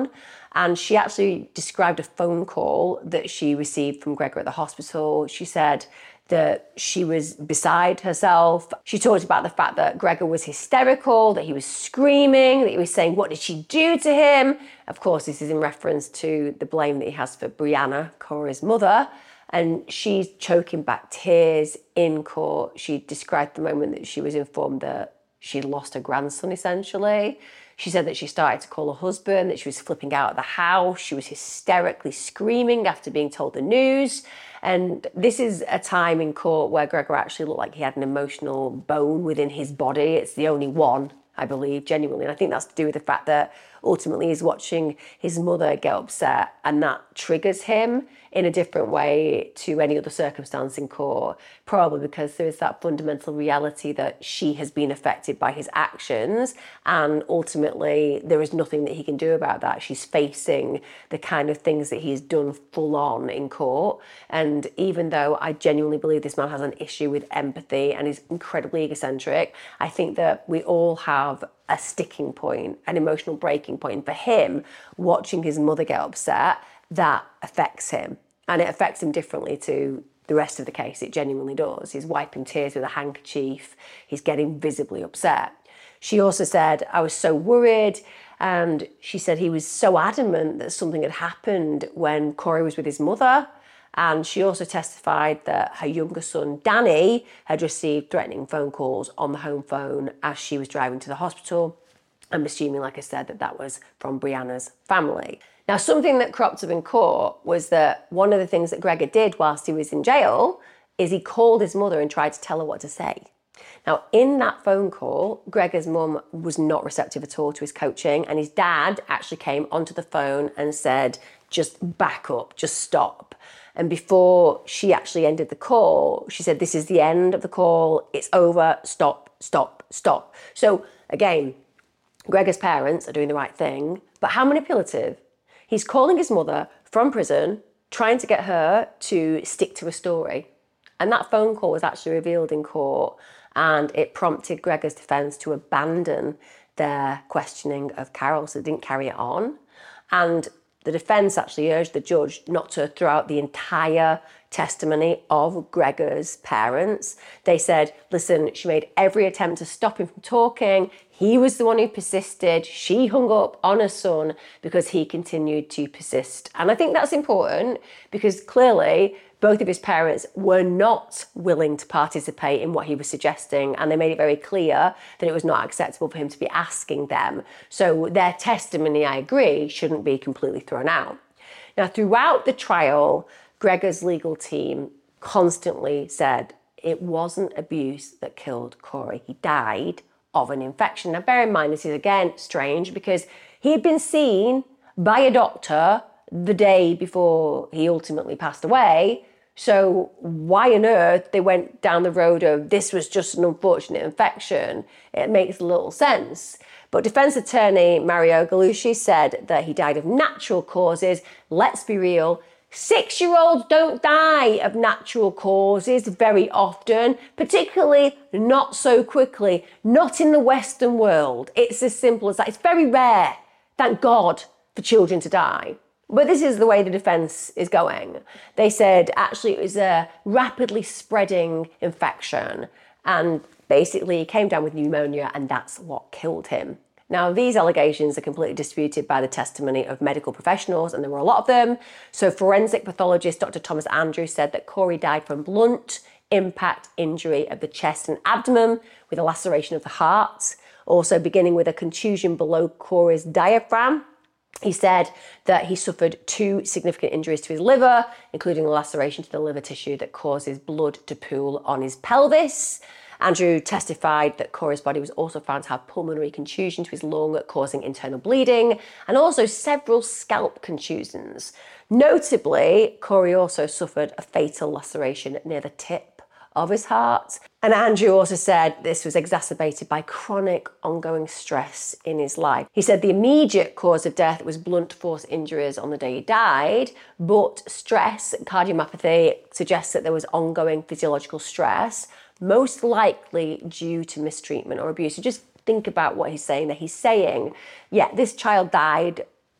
And she actually described a phone call that she received from Gregor at the hospital. She said that she was beside herself. She talked about the fact that Gregor was hysterical, that he was screaming, that he was saying, what did she do to him? Of course, this is in reference to the blame that he has for Brianna, Corey's mother. And she's choking back tears in court. She described the moment that she was informed that she'd lost her grandson, essentially. She said that she started to call her husband, that she was flipping out of the house. She was hysterically screaming after being told the news. And this is a time in court where Gregor actually looked like he had an emotional bone within his body. It's the only one, I believe, genuinely. And I think that's to do with the fact that ultimately he's watching his mother get upset, and that triggers him in a different way to any other circumstance in court, probably because there is that fundamental reality that she has been affected by his actions, and ultimately there is nothing that he can do about that. She's facing the kind of things that he's done full on in court. And even though I genuinely believe this man has an issue with empathy and is incredibly egocentric, I think that we all have a sticking point, an emotional breaking point. For him, watching his mother get upset, that affects him. And it affects him differently to the rest of the case. It genuinely does. He's wiping tears with a handkerchief. He's getting visibly upset. She also said, I was so worried. And she said he was so adamant that something had happened when Corey was with his mother. And she also testified that her younger son, Danny, had received threatening phone calls on the home phone as she was driving to the hospital. I'm assuming, like I said, that that was from Brianna's family. Now, something that cropped up in court was that one of the things that Gregor did whilst he was in jail is he called his mother and tried to tell her what to say. Now, in that phone call, Gregor's mum was not receptive at all to his coaching, and his dad actually came onto the phone and said, just back up, just stop. And before she actually ended the call, she said, this is the end of the call, it's over, stop, stop, stop. So again, Gregor's parents are doing the right thing, but how manipulative? He's calling his mother from prison, trying to get her to stick to a story. And that phone call was actually revealed in court, and it prompted Gregor's defence to abandon their questioning of Carol, so they didn't carry it on. And the defence actually urged the judge not to throw out the entire testimony of Gregor's parents. They said, listen, she made every attempt to stop him from talking. He was the one who persisted. She hung up on her son because he continued to persist. And I think that's important because clearly both of his parents were not willing to participate in what he was suggesting, and they made it very clear that it was not acceptable for him to be asking them. So their testimony, I agree, shouldn't be completely thrown out. Now, throughout the trial, Gregor's legal team constantly said it wasn't abuse that killed Corey. He died of an infection. Now, bear in mind, this is again strange because he had been seen by a doctor the day before he ultimately passed away. So why on earth they went down the road of this was just an unfortunate infection? It makes little sense. But defense attorney Mario Galucci said that he died of natural causes. Let's be real. 6-year-olds don't die of natural causes very often, particularly not so quickly, not in the Western world. It's as simple as that. It's very rare, thank God, for children to die. But this is the way the defense is going. They said actually it was a rapidly spreading infection, and basically he came down with pneumonia, and that's what killed him. Now, these allegations are completely disputed by the testimony of medical professionals, and there were a lot of them. So forensic pathologist Dr. Thomas Andrews said that Corey died from blunt impact injury of the chest and abdomen with a laceration of the heart, also beginning with a contusion below Corey's diaphragm. He said that he suffered 2 significant injuries to his liver, including a laceration to the liver tissue that causes blood to pool on his pelvis. Andrew testified that Corey's body was also found to have pulmonary contusion to his lung, causing internal bleeding, and also several scalp contusions. Notably, Corey also suffered a fatal laceration near the tip of his heart. And Andrew also said this was exacerbated by chronic ongoing stress in his life. He said the immediate cause of death was blunt force injuries on the day he died, but stress, cardiomyopathy, suggests that there was ongoing physiological stress, most likely due to mistreatment or abuse. So just think about what he's saying there. He's saying, yeah, this child died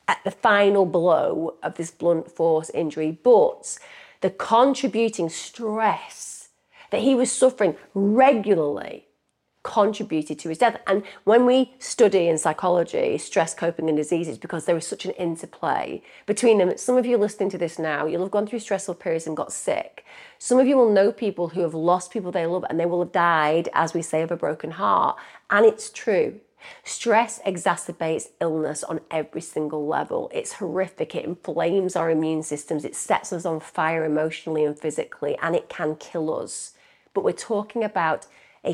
at the final blow of this blunt force injury, but the contributing stress that he was suffering regularly contributed to his death. And when we study in psychology stress, coping and diseases, because there is such an interplay between them. Some of you listening to this now, you'll have gone through stressful periods and got sick. Some of you will know people who have lost people they love and they will have died, as we say, of a broken heart. And it's true. Stress exacerbates illness on every single level. It's horrific. It inflames our immune systems. It sets us on fire emotionally and physically, and it can kill us. But we're talking about a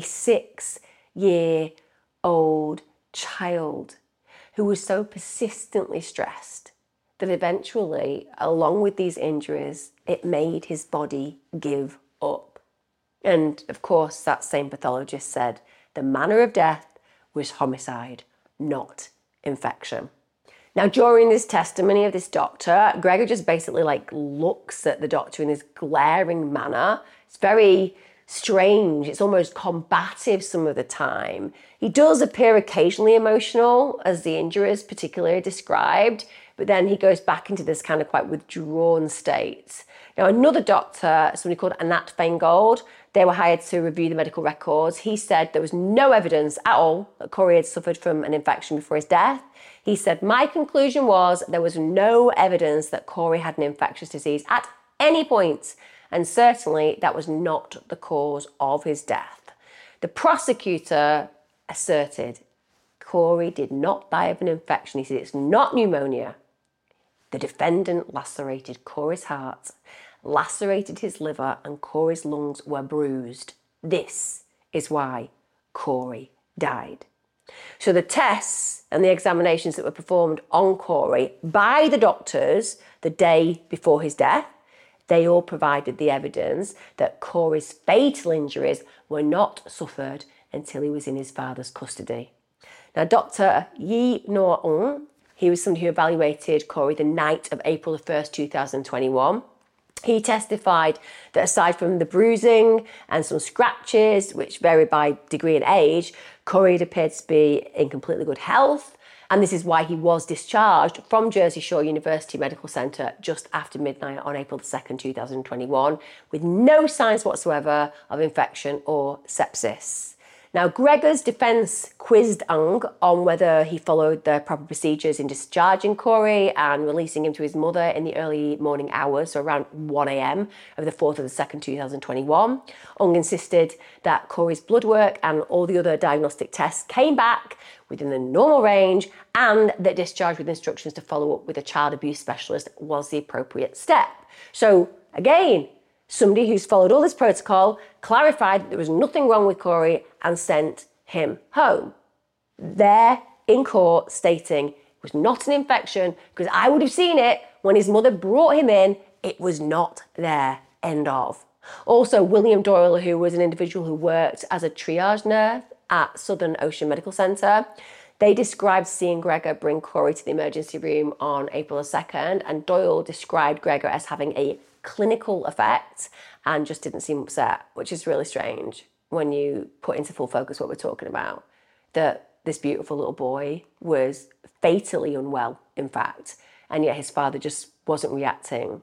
6-year-old child who was so persistently stressed that eventually, along with these injuries, it made his body give up. And of course, that same pathologist said the manner of death was homicide, not infection. Now, during this testimony of this doctor, Gregor just basically looks at the doctor in this glaring manner. It's very strange. It's almost combative some of the time. He does appear occasionally emotional, as the injuries particularly described, but then he goes back into this kind of quite withdrawn state. Now, another doctor, somebody called Anat Feingold, they were hired to review the medical records. He said there was no evidence at all that Corey had suffered from an infection before his death. He said, my conclusion was there was no evidence that Corey had an infectious disease at any point, and certainly that was not the cause of his death. The prosecutor asserted Corey did not die of an infection. He said it's not pneumonia. The defendant lacerated Corey's heart, lacerated his liver, and Corey's lungs were bruised. This is why Corey died. So the tests and the examinations that were performed on Corey by the doctors the day before his death, they all provided the evidence that Corey's fatal injuries were not suffered until he was in his father's custody. Now, Dr. Yi Nor-ung, he was somebody who evaluated Corey the night of April 1st, 2021. He testified that aside from the bruising and some scratches, which vary by degree and age, Corey had appeared to be in completely good health. And this is why he was discharged from Jersey Shore University Medical Center just after midnight on April 2nd, 2021, with no signs whatsoever of infection or sepsis. Now, Gregor's defense quizzed Ung on whether he followed the proper procedures in discharging Corey and releasing him to his mother in the early morning hours, so around 1 a.m. of the 4th of the 2nd, 2021. Ung insisted that Corey's blood work and all the other diagnostic tests came back within the normal range and that discharge with instructions to follow up with a child abuse specialist was the appropriate step. So again, somebody who's followed all this protocol clarified that there was nothing wrong with Corey and sent him home. There in court stating it was not an infection because I would have seen it when his mother brought him in. It was not there. End of. Also, William Doyle, who was an individual who worked as a triage nurse at Southern Ocean Medical Center, they described seeing Gregor bring Corey to the emergency room on April 2nd, and Doyle described Gregor as having a clinical effect and just didn't seem upset, which is really strange when you put into full focus what we're talking about, that this beautiful little boy was fatally unwell, in fact, and yet his father just wasn't reacting.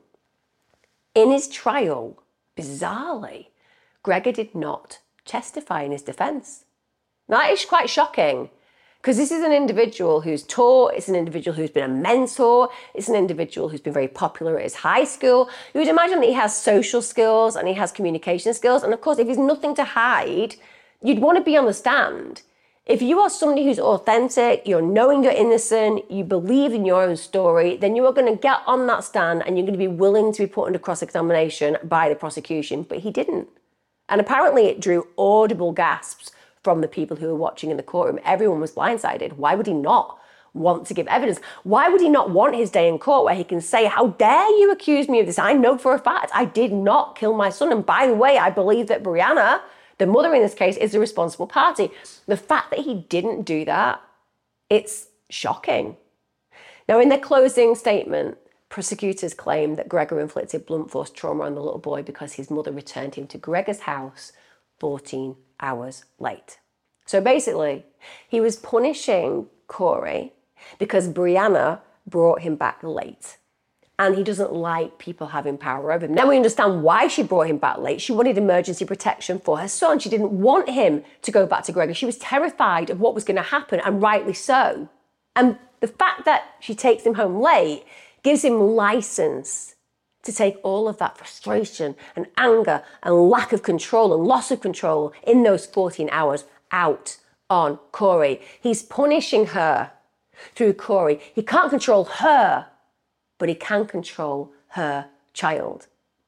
In his trial, bizarrely, Gregor did not testify in his defense. That is quite shocking, because this is an individual who's taught, it's an individual who's been a mentor, it's an individual who's been very popular at his high school. You would imagine that he has social skills and he has communication skills. And of course, if there's nothing to hide, you'd want to be on the stand. If you are somebody who's authentic, you're knowing you're innocent, you believe in your own story, then you are going to get on that stand and you're going to be willing to be put under cross-examination by the prosecution. But he didn't. And apparently it drew audible gasps from the people who were watching in the courtroom. Everyone was blindsided. Why would he not want to give evidence? Why would he not want his day in court where he can say, how dare you accuse me of this? I know for a fact I did not kill my son. And by the way, I believe that Brianna, the mother in this case, is the responsible party. The fact that he didn't do that, it's shocking. Now, in their closing statement, prosecutors claim that Gregor inflicted blunt force trauma on the little boy because his mother returned him to Gregor's house 14 hours late. So basically, he was punishing Corey because Brianna brought him back late. And he doesn't like people having power over him. Now we understand why she brought him back late. She wanted emergency protection for her son. She didn't want him to go back to Gregor. She was terrified of what was going to happen, and rightly so. And the fact that she takes him home late gives him license to take all of that frustration and anger and lack of control and loss of control in those 14 hours out on Corey. He's punishing her through Corey. He can't control her, but he can control her child.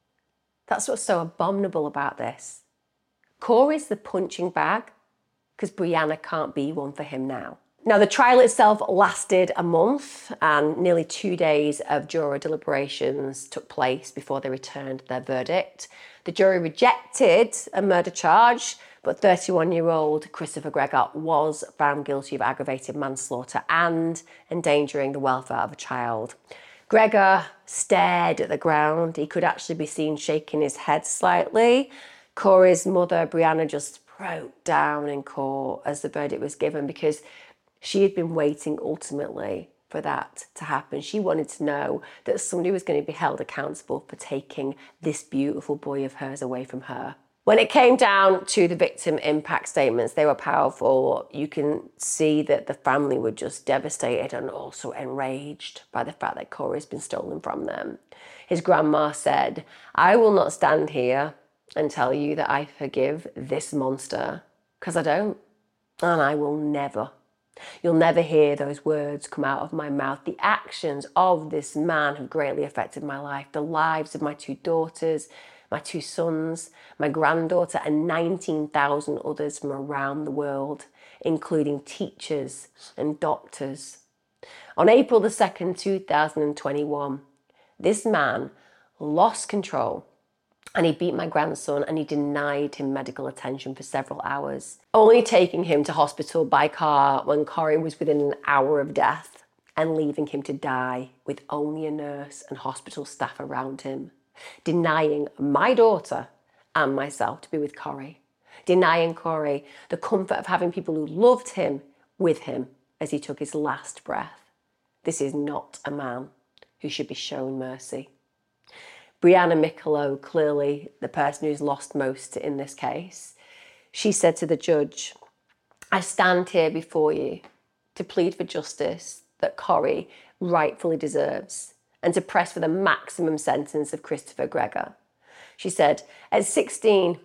That's what's so abominable about this. Corey's the punching bag because Brianna can't be one for him now. Now, the trial itself lasted a month, and nearly 2 days of juror deliberations took place before they returned their verdict. The jury rejected a murder charge, but 31-year-old Christopher Gregor was found guilty of aggravated manslaughter and endangering the welfare of a child. Gregor stared at the ground. He could actually be seen shaking his head slightly. Corey's mother, Brianna, just broke down in court as the verdict was given because she had been waiting ultimately for that to happen. She wanted to know that somebody was going to be held accountable for taking this beautiful boy of hers away from her. When it came down to the victim impact statements, they were powerful. You can see that the family were just devastated and also enraged by the fact that Corey's been stolen from them. His grandma said, "I will not stand here and tell you that I forgive this monster, because I don't, and I will never. You'll never hear those words come out of my mouth. The actions of this man have greatly affected my life, the lives of my 2 daughters, my 2 sons, my granddaughter, and 19,000 others from around the world, including teachers and doctors." On April the 2nd, 2021, this man lost control and he beat my grandson and he denied him medical attention for several hours, only taking him to hospital by car when Corey was within an hour of death and leaving him to die with only a nurse and hospital staff around him, denying my daughter and myself to be with Corey, denying Corey the comfort of having people who loved him with him as he took his last breath. This is not a man who should be shown mercy. Brianna Michelow, clearly the person who's lost most in this case, she said to the judge, "I stand here before you to plead for justice that Corey rightfully deserves and to press for the maximum sentence of Christopher Gregor." She said, at 16,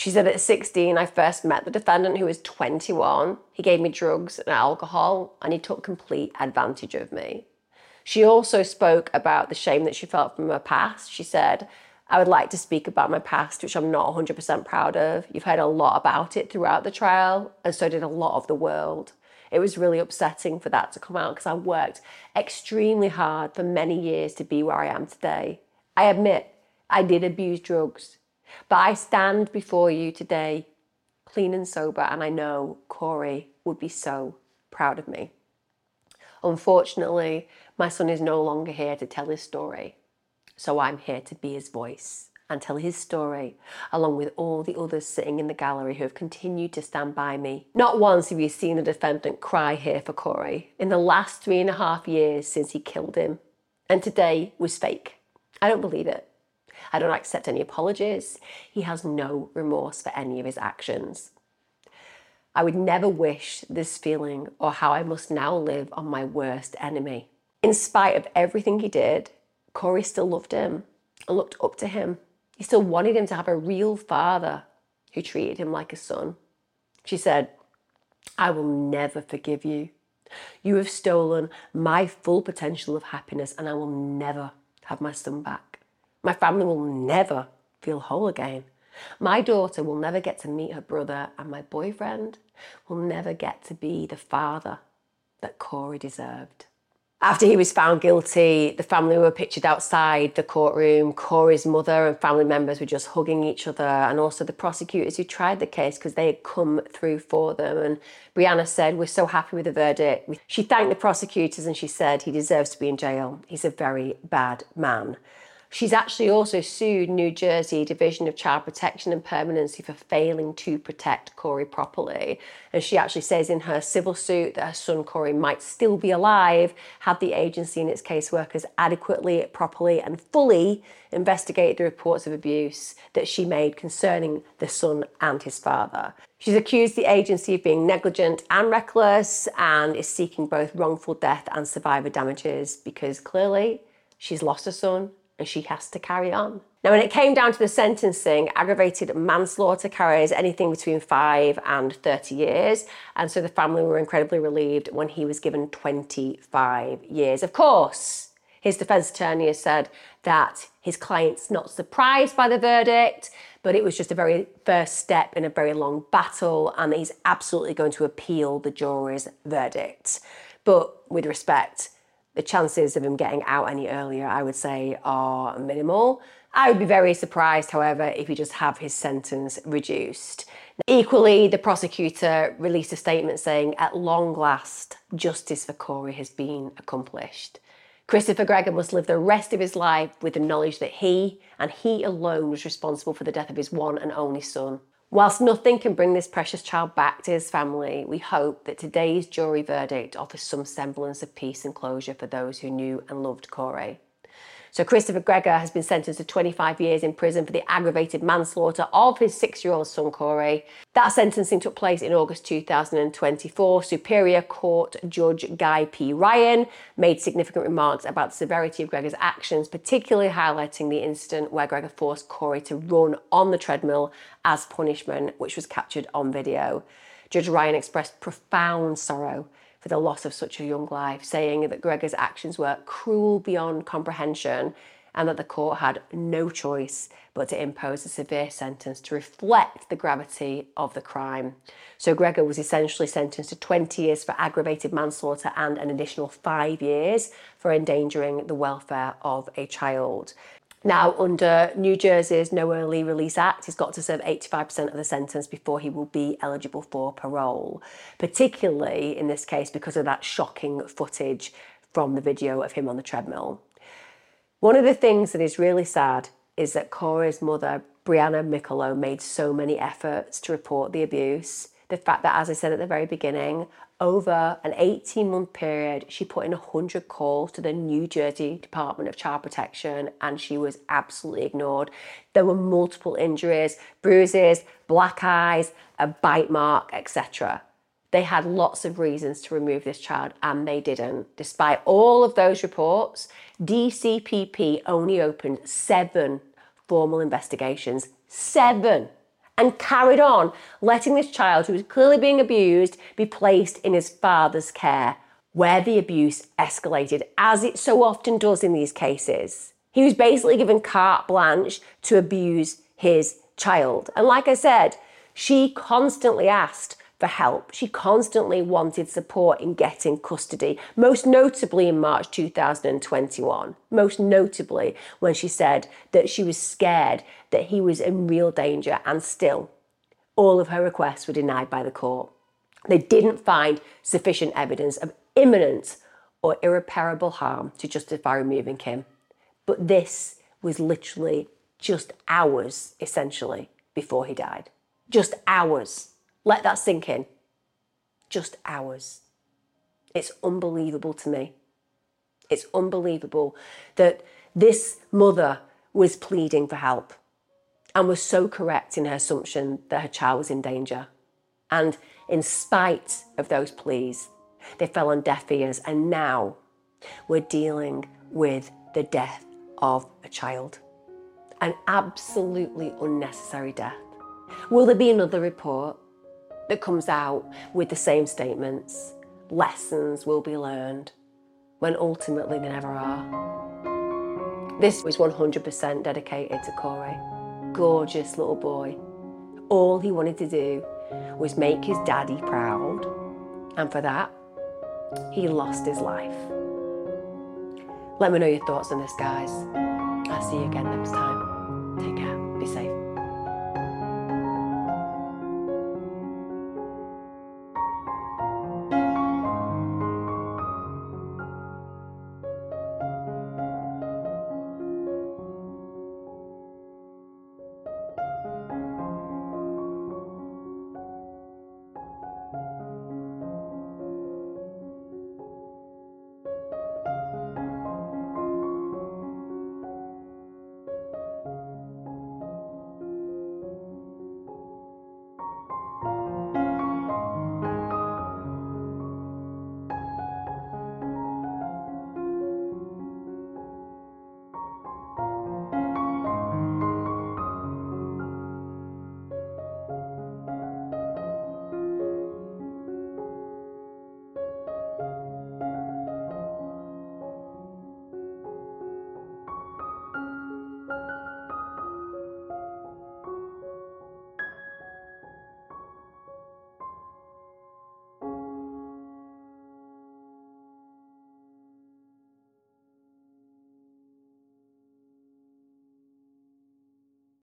I first met the defendant, who was 21. He gave me drugs and alcohol and he took complete advantage of me. She also spoke about the shame that she felt from her past. She said, "I would like to speak about my past, which I'm not 100% proud of. You've heard a lot about it throughout the trial, and so did a lot of the world. It was really upsetting for that to come out because I worked extremely hard for many years to be where I am today. I admit I did abuse drugs, but I stand before you today clean and sober, and I know Corey would be so proud of me. Unfortunately, my son is no longer here to tell his story, so I'm here to be his voice and tell his story, along with all the others sitting in the gallery who have continued to stand by me. Not once have you seen the defendant cry here for Corey in the last 3.5 years since he killed him, and today was fake. I don't believe it. I don't accept any apologies. He has no remorse for any of his actions. I would never wish this feeling or how I must now live on my worst enemy. In spite of everything he did, Corey still loved him and looked up to him. He still wanted him to have a real father who treated him like a son. She said, "I will never forgive you. You have stolen my full potential of happiness, and I will never have my son back. My family will never feel whole again. My daughter will never get to meet her brother, and my boyfriend will never get to be the father that Corey deserved." After he was found guilty, the family were pictured outside the courtroom. Corey's mother and family members were just hugging each other, and also the prosecutors who tried the case because they had come through for them. And Brianna said, "We're so happy with the verdict." She thanked the prosecutors and she said, "He deserves to be in jail. He's a very bad man." She's actually also sued New Jersey Division of Child Protection and Permanency for failing to protect Corey properly. And she actually says in her civil suit that her son Corey might still be alive had the agency and its caseworkers adequately, properly and fully investigated the reports of abuse that she made concerning the son and his father. She's accused the agency of being negligent and reckless and is seeking both wrongful death and survivor damages because clearly she's lost her son and she has to carry on. Now, when it came down to the sentencing, aggravated manslaughter carries anything between 5 and 30 years. And so the family were incredibly relieved when he was given 25 years. Of course, his defense attorney has said that his client's not surprised by the verdict, but it was just a very first step in a very long battle, and that he's absolutely going to appeal the jury's verdict. But with respect, the chances of him getting out any earlier, I would say, are minimal. I would be very surprised, however, if he just have his sentence reduced. Equally, the prosecutor released a statement saying, at long last, justice for Corey has been accomplished. Christopher Gregory must live the rest of his life with the knowledge that he, and he alone, was responsible for the death of his one and only son. Whilst nothing can bring this precious child back to his family, we hope that today's jury verdict offers some semblance of peace and closure for those who knew and loved Corey. So Christopher Gregory has been sentenced to 25 years in prison for the aggravated manslaughter of his 6-year-old son Corey. That sentencing took place in August 2024. Superior Court Judge Guy P. Ryan made significant remarks about the severity of Gregory's actions, particularly highlighting the incident where Gregory forced Corey to run on the treadmill as punishment, which was captured on video. Judge Ryan expressed profound sorrow for the loss of such a young life, saying that Gregory's actions were cruel beyond comprehension and that the court had no choice but to impose a severe sentence to reflect the gravity of the crime. So Gregory was essentially sentenced to 20 years for aggravated manslaughter and an additional 5 years for endangering the welfare of a child. Now, under New Jersey's No Early Release Act, he's got to serve 85% of the sentence before he will be eligible for parole, particularly in this case because of that shocking footage from the video of him on the treadmill. One of the things that is really sad is that Corey's mother, Brianna Michelow, made so many efforts to report the abuse. The fact that, as I said at the very beginning, over an 18-month period, she put in 100 calls to the New Jersey Department of Child Protection and she was absolutely ignored. There were multiple injuries, bruises, black eyes, a bite mark, etc. They had lots of reasons to remove this child and they didn't. Despite all of those reports, DCPP only opened 7 formal investigations. 7! And carried on letting this child, who was clearly being abused, be placed in his father's care, where the abuse escalated, as it so often does in these cases. He was basically given carte blanche to abuse his child. And like I said, she constantly asked for help. She constantly wanted support in getting custody, most notably in March 2021, most notably when she said that she was scared that he was in real danger, and still all of her requests were denied by the court. They didn't find sufficient evidence of imminent or irreparable harm to justify removing him. But this was literally just hours, essentially, before he died. Just hours. Let that sink in. Just hours. It's unbelievable to me. It's unbelievable that this mother was pleading for help and was so correct in her assumption that her child was in danger. And in spite of those pleas, they fell on deaf ears, and now we're dealing with the death of a child. An absolutely unnecessary death. Will there be another report that comes out with the same statements? Lessons will be learned, when ultimately they never are. This was 100% dedicated to Corey. Gorgeous little boy. All he wanted to do was make his daddy proud, and for that, he lost his life. Let me know your thoughts on this, guys. I'll see you again next time. Take care.